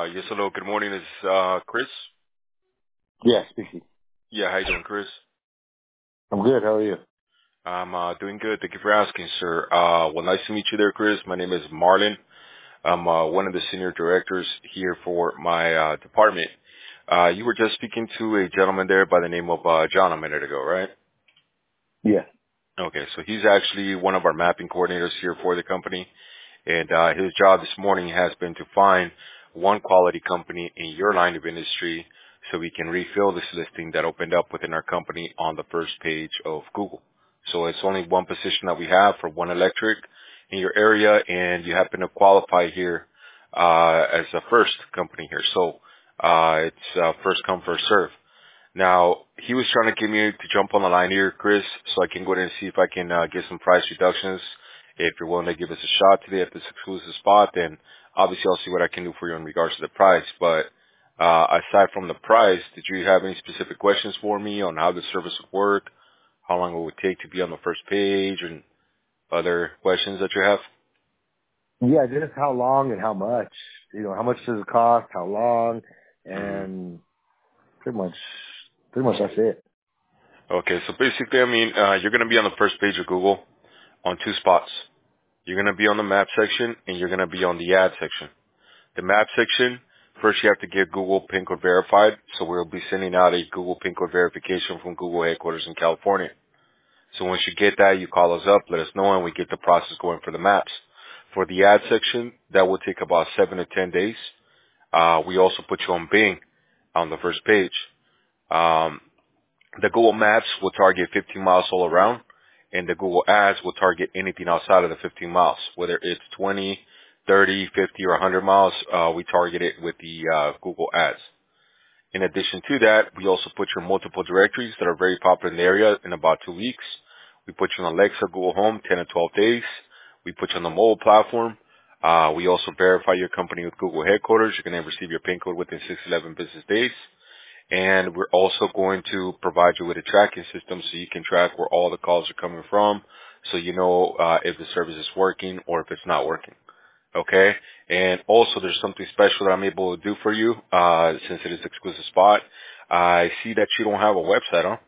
Yes, hello. Good morning. Is Chris? Yeah, speaking. Yeah, how you doing, Chris? I'm good. How are you? I'm doing good. Thank you for asking, sir. Well, nice to meet you there, Chris. My name is Marlon. I'm one of the senior directors here for my department. You were just speaking to a gentleman there by the name of John a minute ago, right? Yeah. Okay, so he's actually one of our mapping coordinators here for the company. And his job this morning has been to find one quality company in your line of industry so we can refill this listing that opened up within our company on the first page of Google. So it's only one position that we have for one electric in your area, and you happen to qualify here as a first company here. So it's first come, first serve. Now, he was trying to get me to jump on the line here, Chris, so I can go ahead and see if I can get some price reductions. If you're willing to give us a shot today at this exclusive spot, then obviously I'll see what I can do for you in regards to the price. But aside from the price, did you have any specific questions for me on how the service would work, how long it would take to be on the first page, and other questions that you have? Yeah, just how long and how much. How much does it cost, how long, hmm and pretty much that's it. Okay, so basically, I mean, you're going to be on the first page of Google on two spots. You're going to be on the map section, and you're going to be on the ad section. The map section, first you have to get Google PIN code verified, so we'll be sending out a Google PIN code verification from Google headquarters in California. So once you get that, you call us up, let us know, and we get the process going for the maps. For the ad section, that will take about 7 to 10 days. We also put you on Bing on the first page. Um, the Google Maps will target 15 miles all around, and the Google Ads will target anything outside of the 15 miles, whether it's 20, 30, 50, or 100 miles. We target it with the Google Ads. In addition to that, we also put you in multiple directories that are very popular in the area in about 2 weeks. We put you on Alexa, Google Home, 10 to 12 days. We put you on the mobile platform. We also verify your company with Google headquarters. You're going to receive your PIN code within 6 to 11 business days. And we're also going to provide you with a tracking system so you can track where all the calls are coming from, so you know if the service is working or if it's not working. Okay? And also there's something special that I'm able to do for you since it is exclusive spot. I see that you don't have a website, huh?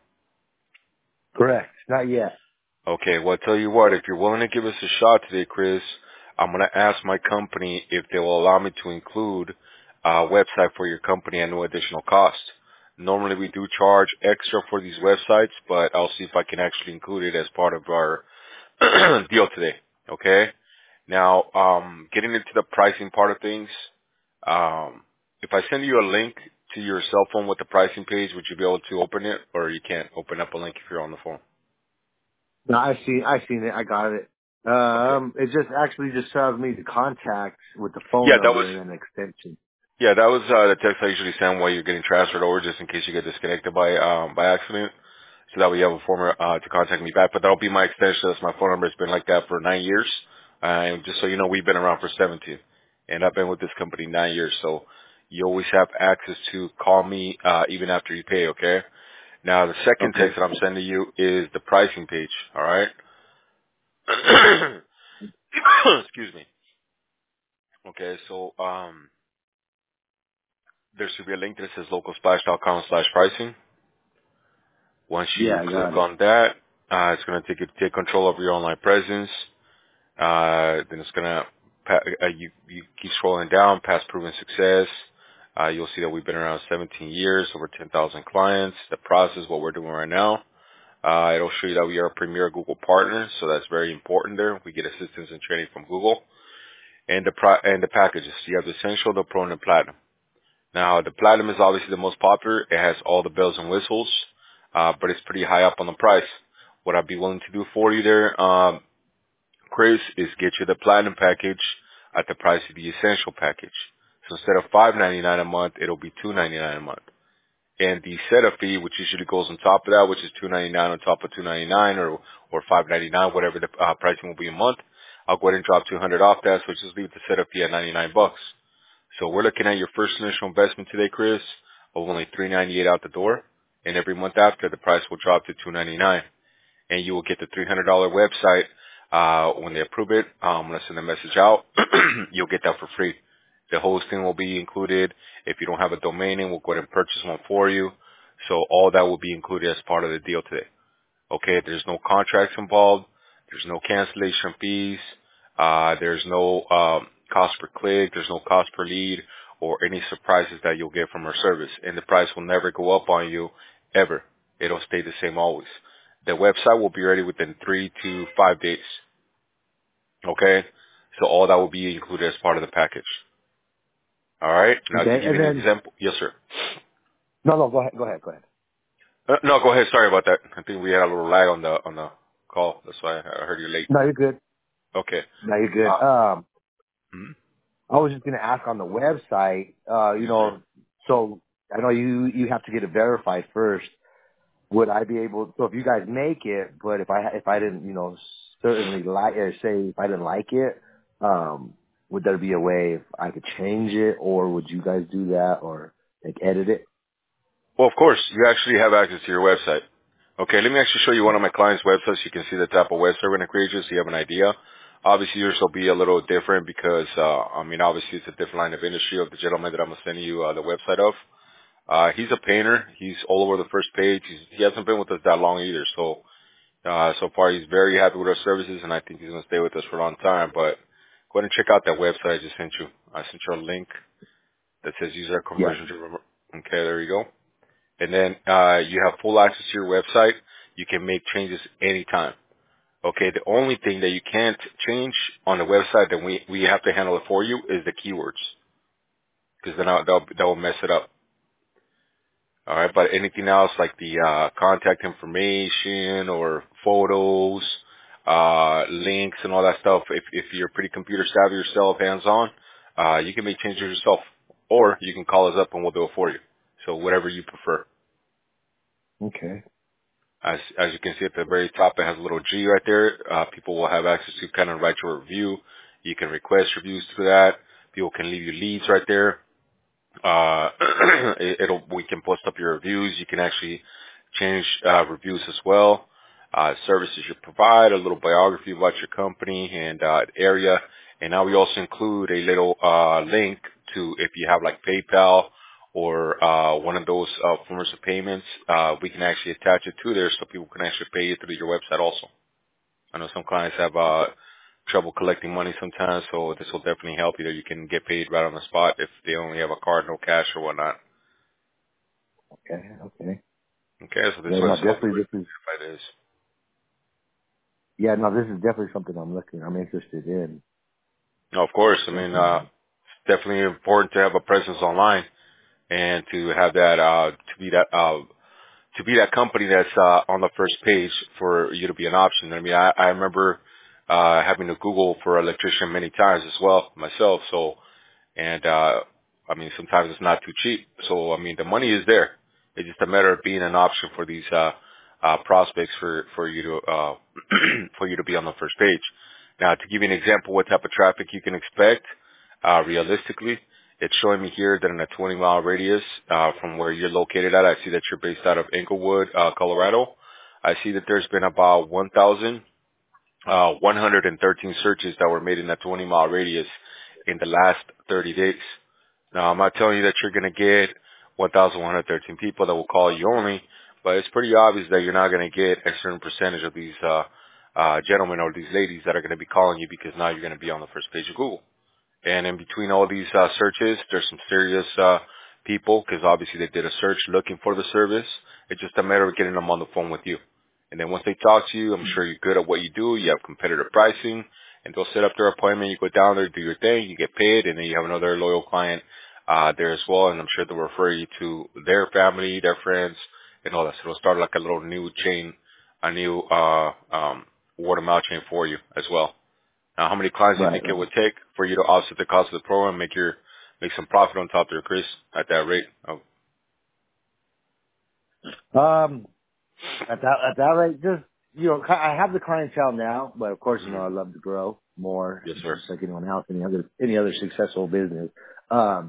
Correct. Not yet. Okay, well, I tell you what, if you're willing to give us a shot today, Chris, I'm going to ask my company if they will allow me to include a website for your company at no additional cost. Normally we do charge extra for these websites, but I'll see if I can actually include it as part of our deal today. Okay? Now, getting into the pricing part of things, if I send you a link to your cell phone with the pricing page, would you be able to open it, or you can't open up a link if you're on the phone? No, I seen it. I got it. Okay. It just tells me the contact with the phone Yeah, that was number and an extension. the text I usually send while you're getting transferred over, just in case you get disconnected by accident. So that way you have a form to contact me back. But that'll be my extension. That's my phone number. It's been like that for 9 years. And just so you know, we've been around for 17, and I've been with this company 9 years. So you always have access to call me even after you pay. Okay. Now the second Okay. text that I'm sending you is the pricing page. All right. Excuse me. Okay. So there should be a link that says localsplash.com/pricing. Once Yeah, you I click got it. on that, it's going to take control of your online presence. Then it's going to, you keep scrolling down past proven success. You'll see that we've been around 17 years, over 10,000 clients. The process, what we're doing right now. It'll show you that we are a premier Google partner, so that's very important there. We get assistance and training from Google. And the packages. You have the Essential, the Pro, and the Platinum. Now, the Platinum is obviously the most popular. It has all the bells and whistles, but it's pretty high up on the price. What I'd be willing to do for you there, Chris, is get you the Platinum package at the price of the Essential package. So instead of $5.99 a month, it'll be $2.99 a month. And the setup fee, which usually goes on top of that, which is $2.99 on top of $2.99 or $5.99, whatever the pricing will be a month, I'll go ahead and drop $200 off that. So just leave the setup fee at $99. So we're looking at your first initial investment today, Chris, of only $398 out the door, and every month after the price will drop to $299, and you will get the $300 website when they approve it. I'm gonna send a message out. You'll get that for free, The hosting will be included. If you don't have a domain name, we'll go ahead and purchase one for you. So all that will be included as part of the deal today. Okay, there's no contracts involved. There's no cancellation fees. There's no cost per click. There's no cost per lead or any surprises that you'll get from our service. And the price will never go up on you ever. It'll stay the same always. The website will be ready within 3 to 5 days. Okay, so all that will be included as part of the package. All right. Now to Okay, give and you an then example, yes, sir. no, go ahead. No, go ahead. Sorry about that. I think we had a little lag on the call. That's why I heard you late. No, you're good. Okay. No, you're good. Mhm. I was just gonna ask on the website. Yes, sir. So I know you have to get it verified first. Would I be able? So if you guys make it, but if I didn't, certainly like, or say if I didn't like it, would there be a way if I could change it, or would you guys do that, or like edit it? Well, of course, you actually have access to your website. Okay, let me actually show you one of my clients' websites. You can see the type of website we're going to create you so you have an idea. Obviously, yours will be a little different because, obviously it's a different line of industry of the gentleman that I'm going to send you the website of. He's a painter. He's all over the first page. He hasn't been with us that long either. So far he's very happy with our services and I think he's going to stay with us for a long time. But go ahead and check out that website I just sent you. I sent you a link that says user Yeah. conversion to, okay, there you go. And then, you have full access to your website. You can make changes anytime. Okay, the only thing that you can't change on the website that we have to handle it for you is the keywords. Because then that will mess it up. All right, but anything else like the contact information or photos, links and all that stuff, if you're pretty computer savvy yourself, hands-on, you can make changes yourself. Or you can call us up and we'll do it for you. So whatever you prefer. Okay. As you can see at the very top, it has a little G right there. People will have access to kind of write your review. You can request reviews through that. People can leave you leads right there. Uh, we can post up your reviews. You can actually change, reviews as well. Services you provide, a little biography about your company and, area. And now we also include a little, link to if you have like PayPal or, one of those, forms of payments, we can actually attach it to there so people can actually pay you through your website also. I know some clients have, trouble collecting money sometimes, so this will definitely help you that you can get paid right on the spot if they only have a card, no cash or whatnot. Okay. Okay, so this Yeah, is what no, a software definitely this is. it is. Yeah, no, this is definitely something I'm interested in. No, of course. I mean, Definitely. it's definitely important to have a presence online and to have that, to be that company that's, on the first page for you to be an option. I mean, I remember, having to Google for electrician many times as well myself. So, and I mean sometimes it's not too cheap. So I mean the money is there. It's just a matter of being an option for these prospects for you to for you to be on the first page. Now to give you an example what type of traffic you can expect realistically, it's showing me here that in a 20-mile radius from where you're located at, I see that you're based out of Inglewood, Colorado. I see that there's been about 113 searches that were made in that 20-mile radius in the last 30 days. Now, I'm not telling you that you're going to get 1,113 people that will call you only, but it's pretty obvious that you're not going to get a certain percentage of these gentlemen or these ladies that are going to be calling you because now you're going to be on the first page of Google. And in between all these searches, there's some serious people because obviously they did a search looking for the service. It's just a matter of getting them on the phone with you. And then once they talk to you, I'm sure you're good at what you do. You have competitive pricing, and they'll set up their appointment. You go down there, do your thing, you get paid, and then you have another loyal client there as well. And I'm sure they'll refer you to their family, their friends, and all that. So it'll start like a little new chain, a new word of mouth chain for you as well. Now, how many clients do you Right. think it would take for you to offset the cost of the program, make some profit on top there, Chris, at that rate? Oh, Um, at that rate, just I have the clientele now, but of course, mhm. I'd love to grow more, Yes, sir. just like anyone else, any other successful business. Um,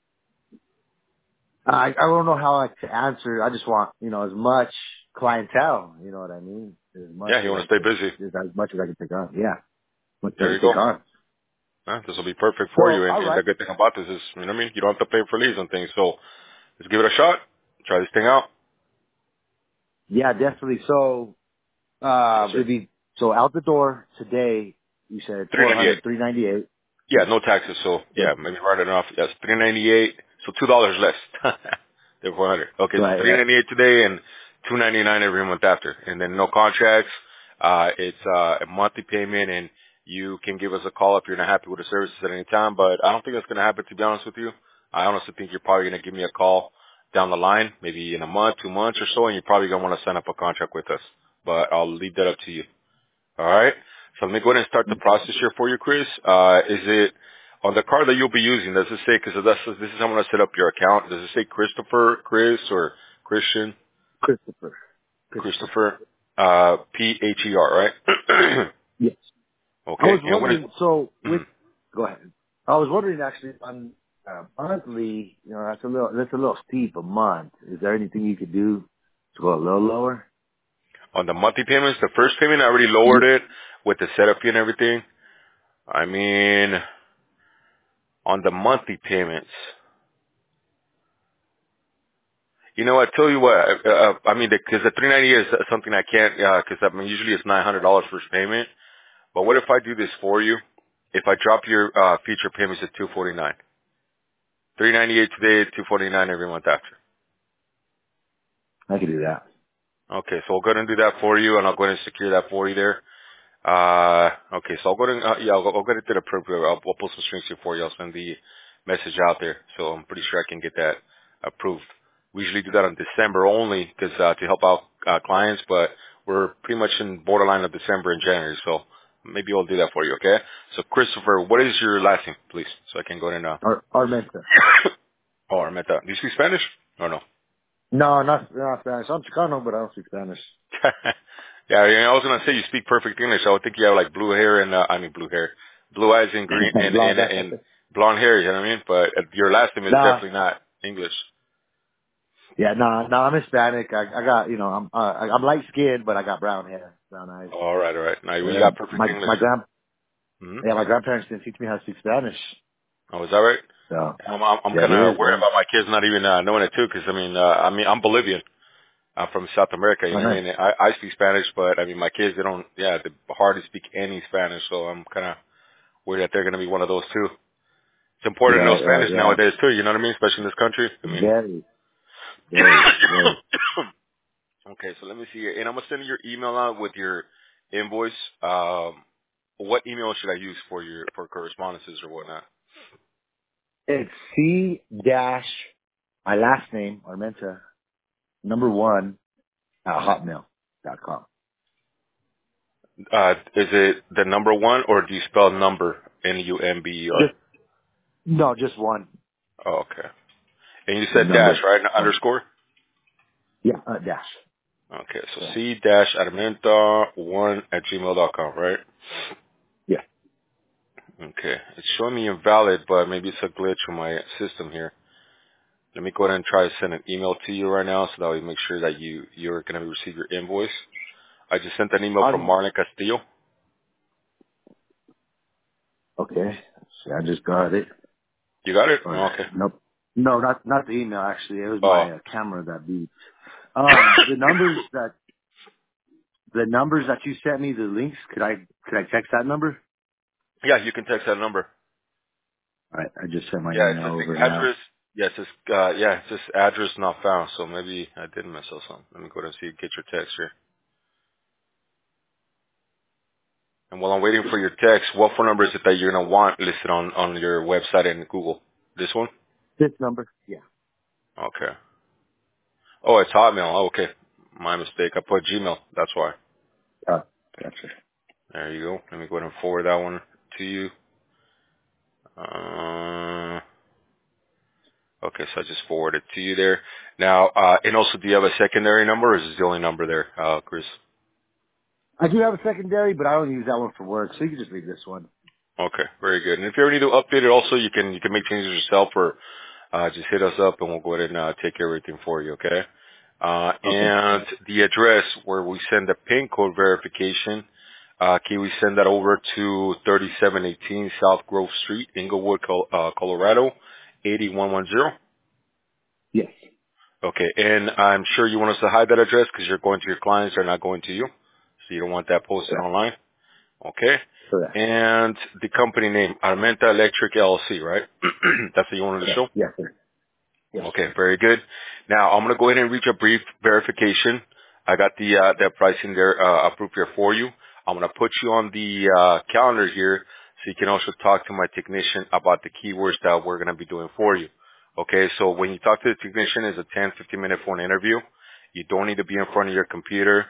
I don't know how to answer. I just want as much clientele. You know what I mean? As much Yeah, you as want to stay busy. as much as I can take on. Yeah, much as I There can you go. take on. This will be perfect for Well, you. all And the right. good thing about this is, you know what I mean? You don't have to pay for leads and things. So let's give it a shot. Try this thing out. Yeah, definitely. So, Yes, sir. it'd be, so out the door today, you said 398. 398. Yeah, no taxes. So yeah, maybe write it off. Yes, 398. So $2 less. Than 400. Okay, so Right, right. 398 today and 299 every month after. And then no contracts. It's a monthly payment, and you can give us a call if you're not happy with the services at any time. But I don't think that's going to happen, to be honest with you. I honestly think you're probably going to give me a call down the line, maybe in a month, 2 months or so, and you're probably going to want to sign up a contract with us. But I'll leave that up to you. All right. So let me go ahead and start the process here for you, Chris. Is it on the card that you'll be using? Does it say, because this is how I'm going to set up your account. Does it say Christopher, Chris, or Christian? Christopher. Christopher. Christopher, P-H-E-R, right? Yes. I Okay. was And what is, wondering, so with, mm, go ahead. I was wondering actually on monthly, that's a little steep a month. Is there anything you could do to go a little lower? on the monthly payments, the first payment, I already lowered Yeah. it with the setup fee and everything. I mean, on the monthly payments, you know, I tell you what, I mean, because the 390 is something I can't, because I mean, usually it's $900 first payment. But what if I do this for you? If I drop your future payments to 249, 398 today, 249 every month after. I could do that. Okay, so I'll go ahead and do that for you, and I'll go ahead and secure that for you there. Okay, so I'll go ahead and I'll go ahead and do the appropriate. I'll pull some strings here for you. I'll send the message out there, so I'm pretty sure I can get that approved. We usually do that on December only because to help out clients, but we're pretty much in borderline of December and January, so maybe I'll do that for you. Okay. So Christopher, what is your last name, please, so I can go ahead and Armenta. oh, I meant that. Do you speak Spanish or no? No, not Spanish. I'm Chicano, but I don't speak Spanish. Yeah, I was gonna say you speak perfect English. I would think you have like blue hair and I mean blue hair, blue eyes and green Blonde. and blonde hair. You know what I mean? But your last name is Nah. definitely not English. Yeah, I'm Hispanic. I got, I'm light skinned, but I got brown hair, brown eyes. All right, all right. Now you And got perfect my English. my grand Mm-hmm. yeah, my grandparents didn't teach me how to speak Spanish. Oh, is that right? So I'm yeah, it kind of is, worried man. about my kids not even knowing it too, because I mean I'm Bolivian. I'm from South America. You Oh, know what I nice. mean? I speak Spanish, but I mean my kids they don't. Yeah, they hardly speak any Spanish, so I'm kind of worried that they're gonna be one of those too. It's important to know Right, Spanish yeah. nowadays too. You know what I mean? Especially in this country. I mean. Very, very, very. Okay, so let me see here. And I'm gonna send you your email out with your invoice. What email should I use for correspondences or whatnot? It's C dash my last name, Armenta, #1 at hotmail.com. Is it the number one or do you spell number Number? Just no, just one. Oh, okay. And you The said dash, number right? Not one. underscore? Yeah, dash. Okay, so Yeah. c-armenta1@gmail.com, right? Yeah. Okay. It's showing me invalid, but maybe it's a glitch on my system here. Let me go ahead and try to send an email to you right now so that we make sure that you're going to receive your invoice. I just sent an email from Marlon Castillo. Okay. See, I just got it. You got it? Or Oh, okay. nope. No, not the email. Actually, it was Oh. my camera that beeped. The numbers that you sent me, the links. Could I text that number? Yeah, you can text that number. All right. I just sent my Yeah, it email says over the now. address. Yeah, it says address not found. So maybe I did mess up something. Let me go ahead and see, get your text here. And while I'm waiting for your text, what phone number is it that you're going to want listed on your website and Google? This one? This number? Yeah. Okay. Oh, it's Hotmail. Oh, okay. My mistake. I put Gmail. That's why. Gotcha. There you go. Let me go ahead and forward that one to you. Uh, okay, so I just forwarded to you there. Now, and also, do you have a secondary number, or is this the only number there, Chris? I do have a secondary, but I don't use that one for work, so you can just leave this one. Okay, very good. And if you ever need to update it, also you can make changes yourself, or just hit us up, and we'll go ahead and take care of everything for you. Okay. Okay. And the address where we send the PIN code verification, Can we send that over to 3718 South Grove Street, Inglewood, Colorado, 8110? Yes. Okay, and I'm sure you want us to hide that address because you're going to your clients, they're not going to you. So you don't want that posted Correct. online. Okay. Correct. And the company name, Armenta Electric LLC, right? That's what you wanted to Correct. show? Yes, sir. Yes, Okay, sir. very good. Now I'm gonna go ahead and reach a brief verification. I got that pricing there approved here for you. I'm gonna put you on the calendar here so you can also talk to my technician about the keywords that we're gonna be doing for you. Okay, so when you talk to the technician, it's a 10-15 minute phone interview. You don't need to be in front of your computer.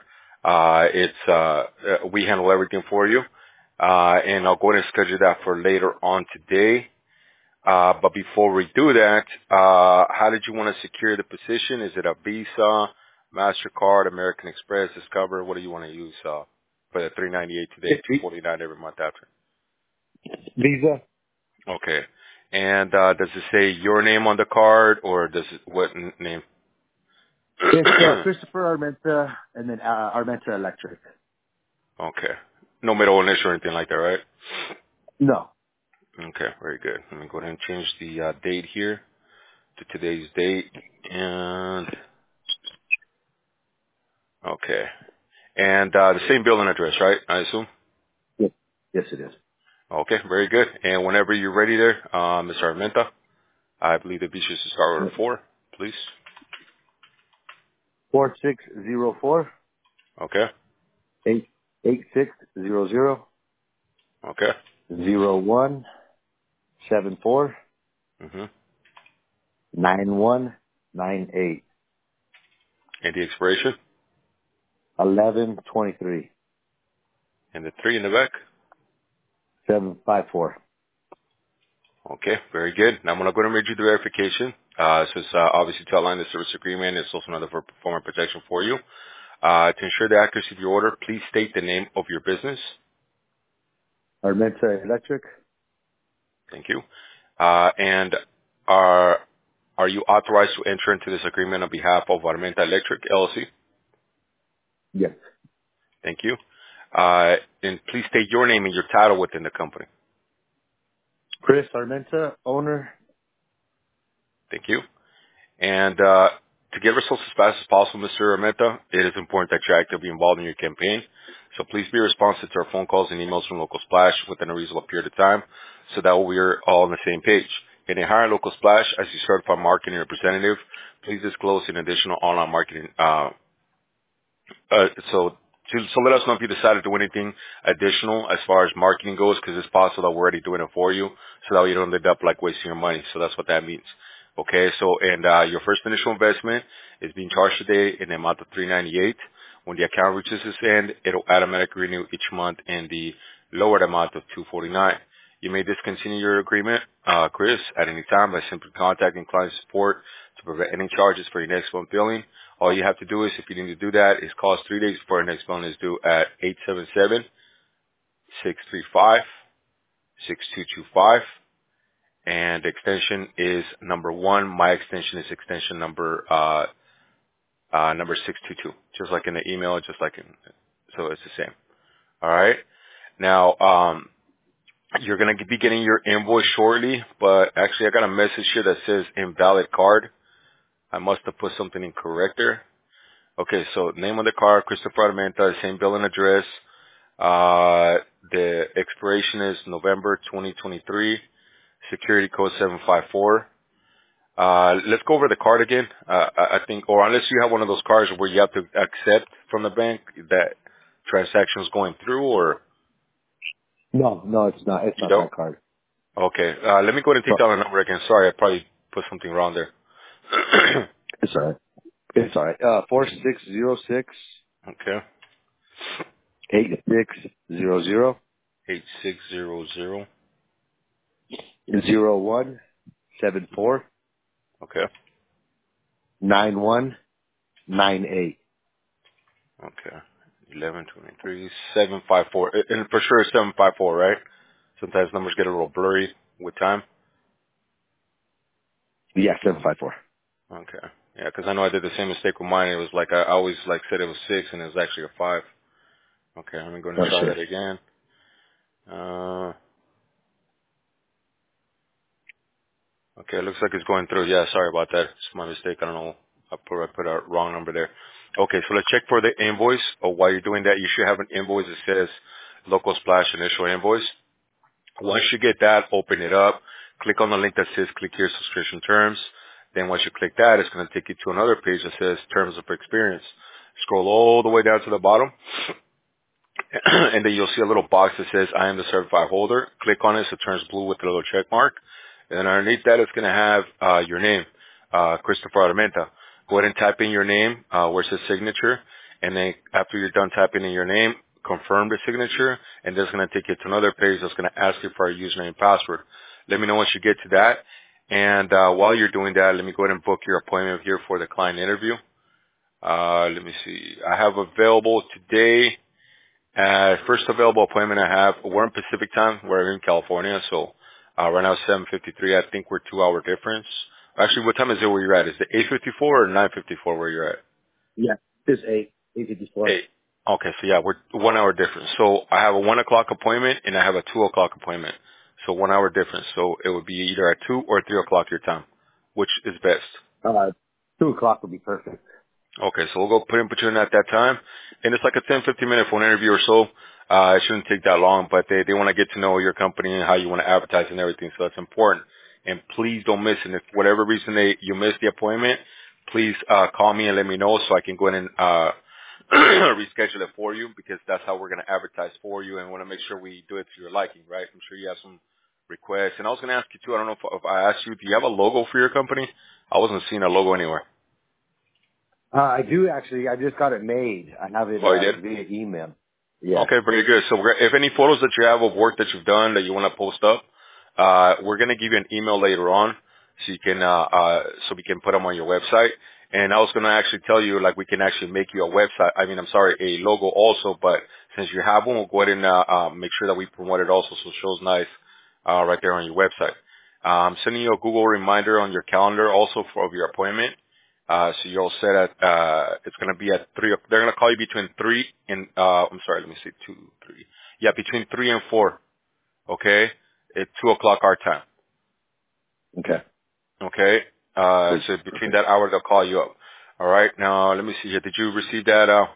We handle everything for you. And I'll go ahead and schedule that for later on today. But before we do that, how did you want to secure the position? Is it a Visa, MasterCard, American Express, Discover? What do you want to use for the $398 today, $249 every month after? Visa. Okay. And does it say your name on the card, or does it what name? It's Christopher Armenta, and then Armenta Electric. Okay. No middle initial or anything like that, right? No. Okay, very good. Let me go ahead and change the date here to today's date. And okay. And the same building address, right? I assume. Yes. Yes, it is. Okay, very good. And whenever you're ready there, Mr. Armenta, I believe the beach is to start with a 4, please. 4604 Okay, 8600 okay. 0174 hmm 9198 And the expiration 1123 and the 3 in the back. 754. Okay, very good. Now I'm going to go ahead and read you the verification. So it's obviously to outline the service agreement. It's also another performance protection for you. To ensure the accuracy of your order, please state the name of your business. Armenta Electric? Thank you. And are you authorized to enter into this agreement on behalf of Armenta Electric LLC? Yes. Thank you. And please state your name and your title within the company. Chris Armenta, owner? Thank you. And to get results as fast as possible, Mr. Armenta, it is important that you're actively involved in your campaign. So please be responsive to our phone calls and emails from Local Splash within a reasonable period of time so that we're all on the same page. In a hire Local Splash as your certified marketing representative, please disclose an additional online marketing so let us know if you decide to do anything additional as far as marketing goes, because it's possible that we're already doing it for you, so that you don't end up like wasting your money. So that's what that means. Okay, so and your first initial investment is being charged today in the amount of $398. When the account reaches its end, it'll automatically renew each month in the lower amount of $249. You may discontinue your agreement, Chris, at any time by simply contacting client support to prevent any charges for your next month billing. All you have to do is, if you need to do that, is call us 3 days before your next billing is due at 877-635-6225. And the extension is number 1. My extension is extension number 622. Just like in the email, so it's the same. All right. Now, you're going to be getting your invoice shortly, but actually I got a message here that says invalid card. I must have put something incorrect there. Okay, so name on the card, Christopher Armenta, same billing address. The expiration is November 2023, security code 754. Let's go over the card again. I think, or unless you have one of those cards where you have to accept from the bank that transaction's going through, or No, it's not. It's you not don't? that card. Okay, let me go ahead and take So, down the number again. Sorry, I probably put something wrong there. it's alright. It's alright. 4606 Okay, 8600 8600. 0174 Okay, 9198. okay. 1123 754. And for sure it's 754, right? Sometimes numbers get a little blurry with time. Yeah, 754. Okay. Yeah, 'cause I know I did the same mistake with mine. It was like I always like said it was 6 and it was actually a 5. Okay, I'm going to Oh, try sure. that again. Okay, it looks like it's going through. Yeah, sorry about that. It's my mistake. I don't know. I put a wrong number there. Okay, so let's check for the invoice. Or while you're doing that, you should have an invoice that says Local Splash Initial Invoice. Once you get that, open it up. Click on the link that says Click Here Subscription Terms. Then once you click that, it's going to take you to another page that says Terms of Experience. Scroll all the way down to the bottom. And then you'll see a little box that says I am the certified holder. Click on it so it turns blue with a little check mark. And then underneath that it's going to have your name, Christopher Armenta. Go ahead and type in your name where it says signature. And then after you're done typing in your name, confirm the signature. And that's going to take you to another page that's going to ask you for a username and password. Let me know once you get to that. And while you're doing that, let me go ahead and book your appointment here for the client interview. Let me see. I have available today. First available appointment I have, we're in Pacific time. We're in California, so right now it's 7:53. I think we're 2 hour difference. Actually, what time is it where you're at? Is it 8:54 or 9:54 where you're at? Yeah, it's 8:54. 8. Okay, so yeah, we're 1 hour difference. So I have a 1 o'clock appointment and I have a 2 o'clock appointment. So 1 hour difference. So it would be either at 2 or 3 o'clock your time. Which is best? 2 o'clock would be perfect. Okay, so we'll go put you in at that time. And it's like a 10-15 minute phone interview or so. It shouldn't take that long, but they want to get to know your company and how you want to advertise and everything. So that's important. And please don't miss it. If for whatever reason you missed the appointment, please, call me and let me know so I can go in and, reschedule it for you because that's how we're going to advertise for you and want to make sure we do it to your liking, right? I'm sure you have some requests. And I was going to ask you too, I don't know if I asked you, do you have a logo for your company? I wasn't seeing a logo anywhere. I do actually. I just got it made. I have it Oh, you did? via email. Yeah. Okay, very good. So if any photos that you have of work that you've done that you want to post up, we're going to give you an email later on so you can, so we can put them on your website. And I was going to actually tell you, like, we can actually make you a website. I'm sorry, a logo also, but since you have one, we'll go ahead and, make sure that we promote it also so it shows nice, right there on your website. Sending you a Google reminder on your calendar also of your appointment. So you're all set at, it's going to be at 3. They're going to call you between 3 and, I'm sorry, let me see, 2, 3. Yeah, between 3 and 4. Okay. At 2 o'clock our time. Okay. Okay. So between that hour, they'll call you up. All right. Now, let me see here. Did you receive that,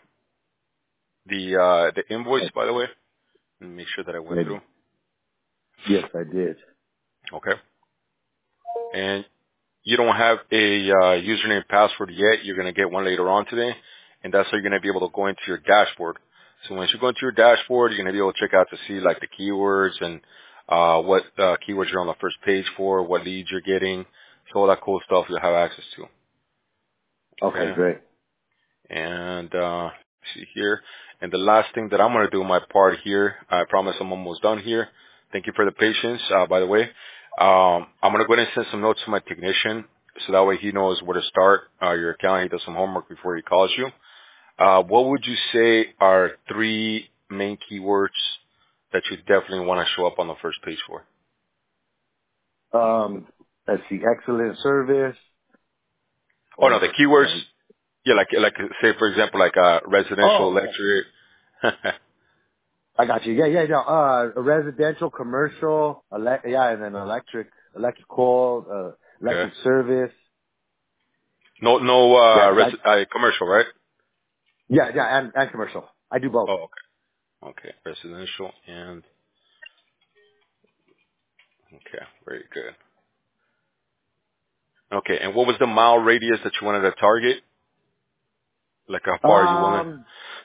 the invoice, by the way? Let me make sure that I went through. Maybe. Yes, I did. Okay. And you don't have a username and password yet. You're going to get one later on today, and that's how you're going to be able to go into your dashboard. So once you go into your dashboard, you're going to be able to check out to see like the keywords and what keywords you're on the first page for, what leads you're getting, so all that cool stuff you'll have access to. Okay, Okay. great. And let's see here. And the last thing that I'm going to do my part here, I promise I'm almost done here. Thank you for the patience, by the way. I'm going to go ahead and send some notes to my technician so that way he knows where to start your account. He does some homework before he calls you. What would you say are 3 main keywords that you definitely want to show up on the first page for? Let's see, excellent service. Oh, no, the keywords. Or Yeah, like say, for example, like residential, oh, electric. I got you. A residential, commercial, and then electrical, Okay. electric service. No, Yeah, 'cause commercial, right? and commercial. I do both. Oh, okay. Okay. Residential and, okay. Very good. Okay. And what was the mile radius that you wanted to target? Like how far you willing? Um,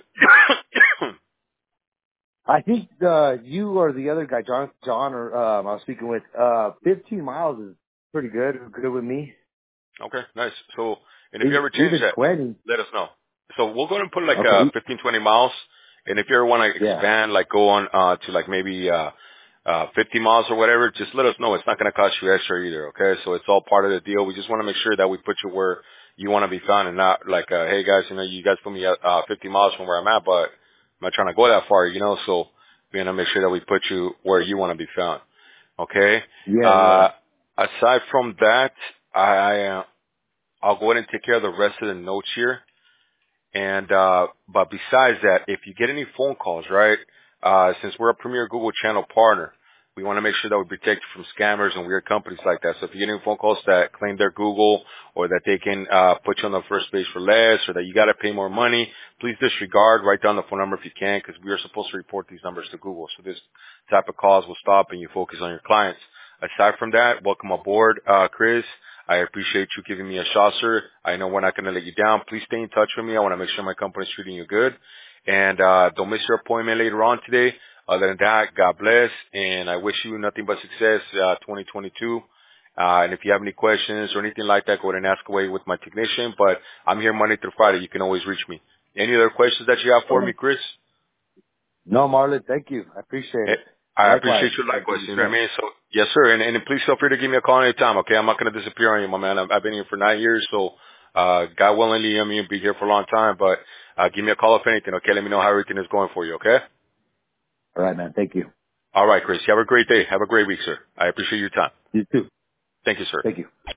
I think you or the other guy, John, or I was speaking with, 15 miles is pretty good. Good with me. Okay. Nice. So, and if you ever change Even that, 20. let us know. So we'll go and put like, Okay. 15, 20 miles. And if you ever want to Yeah. expand, like go on, to like maybe, 50 miles or whatever, just let us know. It's not going to cost you extra either. Okay. So it's all part of the deal. We just want to make sure that we put you where you want to be found and not like, hey guys, you guys put me at, 50 miles from where I'm at, but I'm not trying to go that far, so we want to make sure that we put you where you want to be found. Okay. Yeah. Aside from that, I'll go ahead and take care of the rest of the notes here. And, but besides that, if you get any phone calls, right, since we're a premier Google channel partner, we want to make sure that we protect you from scammers and weird companies like that. So if you get any phone calls that claim they're Google or that they can, put you on the first page for less or that you got to pay more money, please disregard, write down the phone number if you can, because we are supposed to report these numbers to Google. So this type of calls will stop and you focus on your clients. Aside from that, welcome aboard, Chris. I appreciate you giving me a shot, sir. I know we're not going to let you down. Please stay in touch with me. I want to make sure my company's treating you good. And don't miss your appointment later on today. Other than that, God bless. And I wish you nothing but success, 2022. And if you have any questions or anything like that, go ahead and ask away with my technician. But I'm here Monday through Friday. You can always reach me. Any other questions that you have for me, Chris? No, Marlon, thank you. I appreciate it. I Likewise. appreciate you likewise. You know what I mean? So, yes, sir. And please feel free to give me a call anytime, okay? I'm not going to disappear on you, my man. I've been here for 9 years, so, God willingly, I mean, you'll be here for a long time, but, give me a call if anything, okay? Let me know how everything is going for you, okay? All right, man. Thank you. All right, Chris. You have a great day. Have a great week, sir. I appreciate your time. You too. Thank you, sir. Thank you.